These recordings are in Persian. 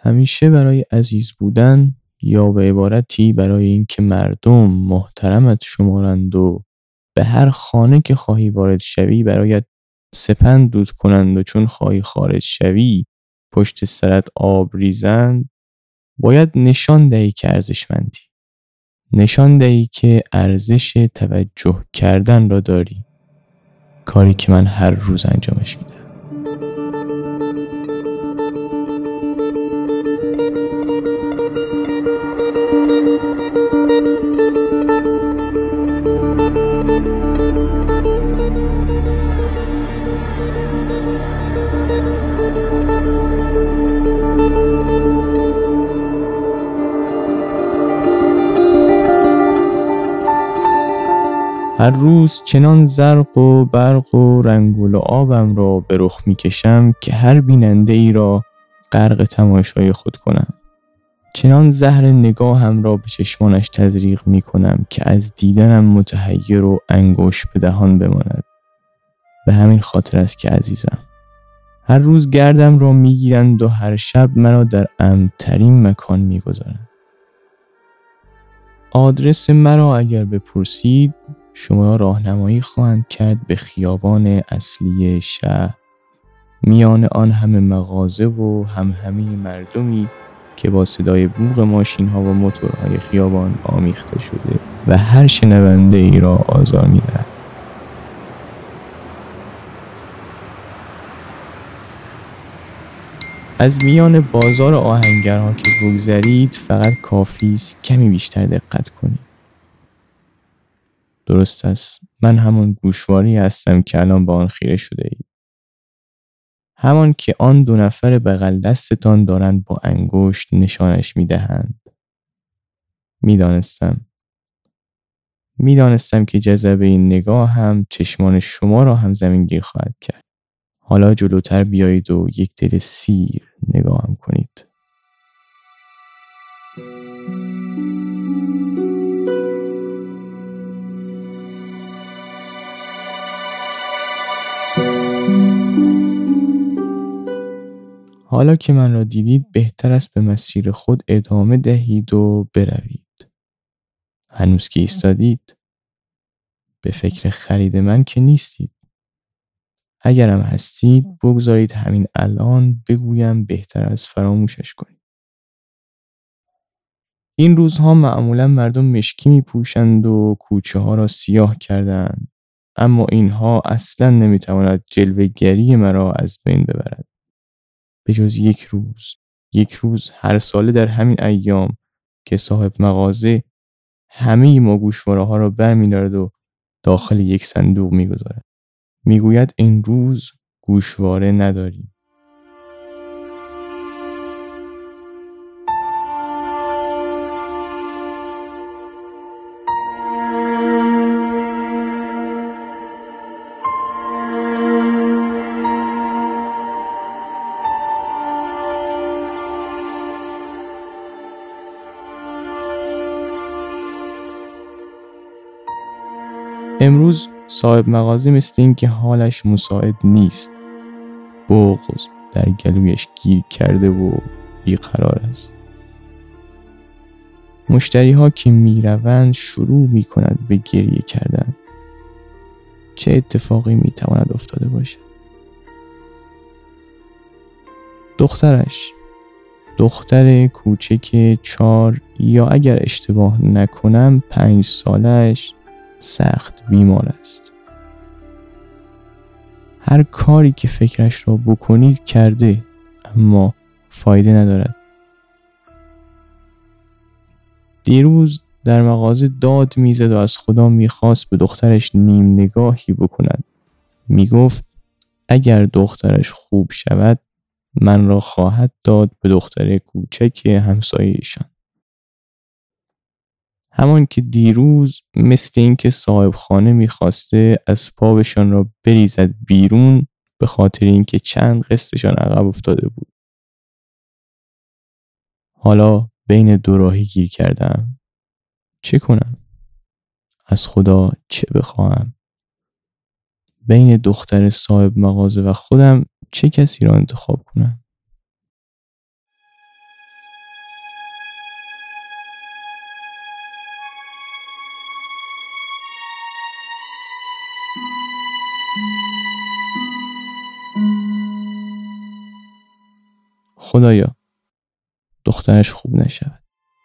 همیشه برای عزیز بودن یا به عبارتی برای اینکه مردم محترمت شمارند و به هر خانه که خواهی وارد شوی برایت سپند دود کنند و چون خواهی خارج شوی پشت سرت آب ریزند، باید نشان دهی که ارزشمندی. نشان دهی که ارزش توجه کردن را داری. کاری که من هر روز انجامش میدم. هر روز چنان زرق و برق و رنگ و لعابم را به رخ می کشم که هر بیننده ای را غرق تماشای خود کنم. چنان زهر نگاهم را به چشمانش تزریق می کنم که از دیدنم متحیر و انگشت به دهان بماند. به همین خاطر است که عزیزم. هر روز گردم را می گیرند و هر شب مرا در امن‌ترین مکان می گذارند. آدرس مرا اگر بپرسید شما راهنمایی خواهند کرد به خیابان اصلی شهر، میان آن همه مغازه و همهمه مردمی که با صدای بوق ماشین ها و موتورهای خیابان آمیخته شده و هر شنونده ای را آزار می‌دهد. از میان بازار آهنگرها که بگذرید فقط کافی است کمی بیشتر دقت کنید. درست است، من همان گوشواری هستم که الان با آن خیره شده اید. همان که آن دو نفر بغل دستتان دارند با انگشت نشانش میدهند. میدانستم که جذبه این نگاه هم چشمان شما را هم زمینگیر خواهد کرد. حالا جلوتر بیایید و یک دل سیر نگاهم کنید. حالا که من را دیدید بهتر است به مسیر خود ادامه دهید و بروید. هنوز که ایستادید به فکر خرید من که نیستید. اگرم هستید بگذارید همین الان بگویم بهتر از فراموشش کنید. این روزها معمولا مردم مشکی می پوشند و کوچه ها را سیاه کردند، اما اینها اصلا نمی تواند جلوه گری مرا از بین ببرد. به جز یک روز هر ساله در همین ایام که صاحب مغازه همه ما گوشواره ها را برمی دارد و داخل یک صندوق می گذارد. می گوید این روز گوشواره نداریم. امروز صاحب مغازه مثل این که حالش مساعد نیست. بغض در گلویش گیر کرده و بیقرار است. مشتری ها که می روند شروع می کند به گریه کردن. چه اتفاقی می تواند افتاده باشد؟ دختر کوچک 4 یا اگر اشتباه نکنم 5 سالش سخت بیمار است. هر کاری که فکرش را بکنید کرده اما فایده ندارد. دیروز در مغازه داد میزد و از خدا میخواست به دخترش نیم نگاهی بکند. میگفت اگر دخترش خوب شود من را خواهد داد به دختر کوچک همسایه‌شان. همان که دیروز مثل این که صاحب خانه میخواسته اسبابشان را بریزد بیرون به خاطر اینکه چند قسطشان عقب افتاده بود. حالا بین دو راهی گیر کردم. چه کنم؟ از خدا چه بخواهم؟ بین دختر صاحب مغازه و خودم چه کسی را انتخاب کنم؟ خدایا دخترش خوب نشود.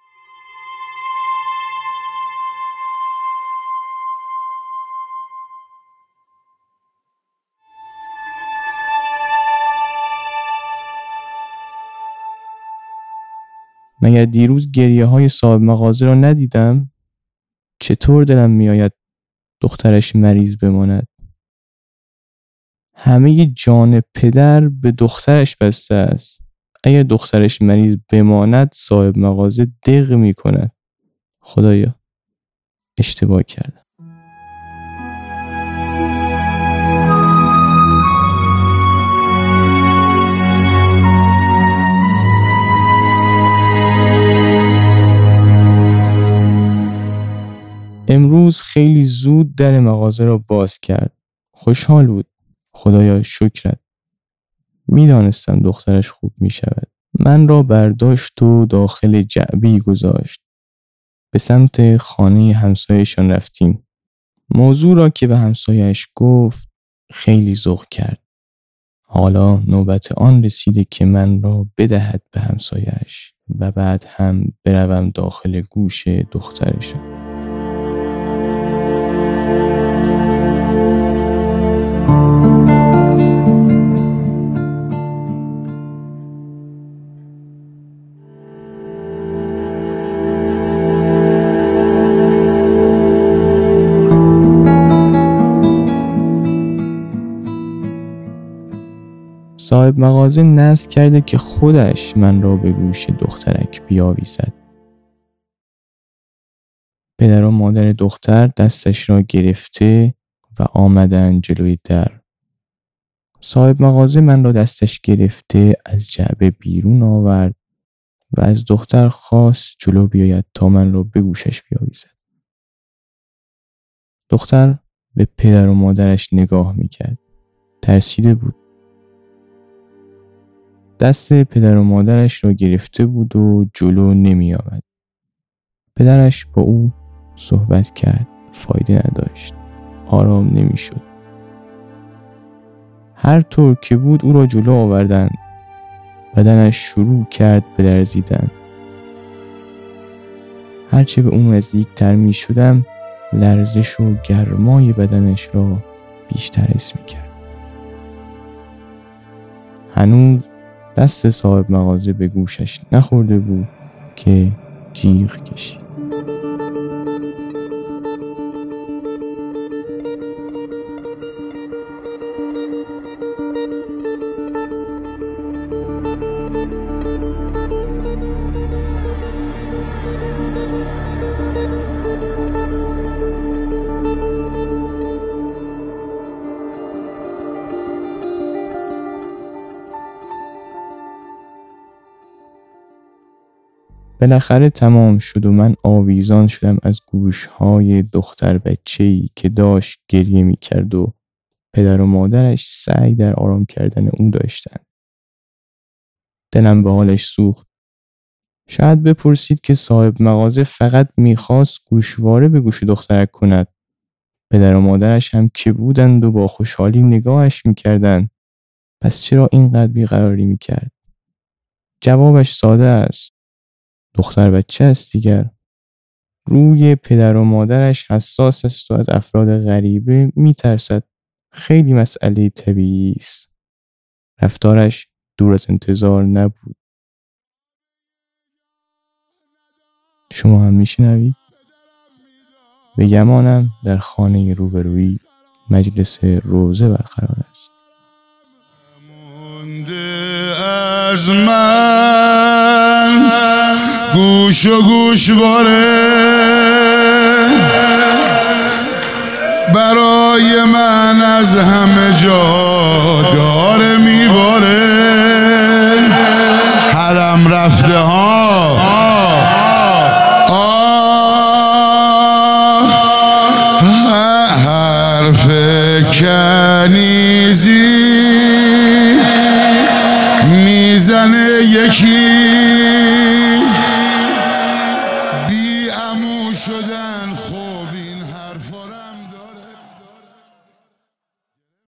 مگر دیروز گریه های صاحب مغازه را ندیدم؟ چطور دلم میآید دخترش مریض بماند. همه جان پدر به دخترش بسته است. اگر دخترش مریض بماند صاحب مغازه دق می کند. خدایا اشتباه کردم. امروز خیلی زود در مغازه را باز کرد. خوشحال بود. خدایا شکرت. میدانستم دخترش خوب می شود. من را برداشت و داخل جعبه‌ای گذاشت. به سمت خانه همسایه‌شان رفتیم. موضوع را که به همسایه‌اش گفت خیلی ذوق کرد. حالا نوبت آن رسیده که من را بدهد به همسایه‌اش و بعد هم بروم داخل گوش دخترشان. صاحب مغازه نصب کرده که خودش من را به گوش دخترک بیاویزد. پدر و مادر دختر دستش را گرفته و آمدن جلوی در. صاحب مغازه من را دستش گرفته از جعبه بیرون آورد و از دختر خواست جلو بیاید تا من را به گوشش بیاویزد. دختر به پدر و مادرش نگاه میکرد. ترسیده بود. دست پدر و مادرش را گرفته بود و جلو نمی آمد. پدرش با او صحبت کرد. فایده نداشت. آرام نمی شد. هر طور که بود او را جلو آوردند. بدنش شروع کرد به لرزیدن. هرچه به اون نزدیکتر می شدم لرزش و گرمای بدنش را بیشتر حس می کرد. هنوز دست صاحب مغازه به گوشش نخورده بود که جیغ کشید. بالاخره تمام شد و من آویزان شدم از گوشهای دختر بچه‌ای که داشت گریه می کرد و پدر و مادرش سعی در آرام کردن او داشتند. دلم به حالش سوخت. شاید بپرسید که صاحب مغازه فقط میخواست گوشواره به گوش دخترک کند. پدر و مادرش هم که بودند و با خوشحالی نگاهش میکردند. پس چرا اینقدر بیقراری میکرد؟ جوابش ساده است. دختر بچه است دیگر. روی پدر و مادرش حساس است و از افراد غریبه میترسد. خیلی مسئله طبیعی است. رفتارش دور از انتظار نبود. شما هم میشنوید؟ به گمانم در خانه روبرویی مجلس روزه برقرار است. از من گوش و گوشواره برای من از همه جا داره میباره. حرم رفته ها حرف کنیزی میزنه یکی بی عمو شدن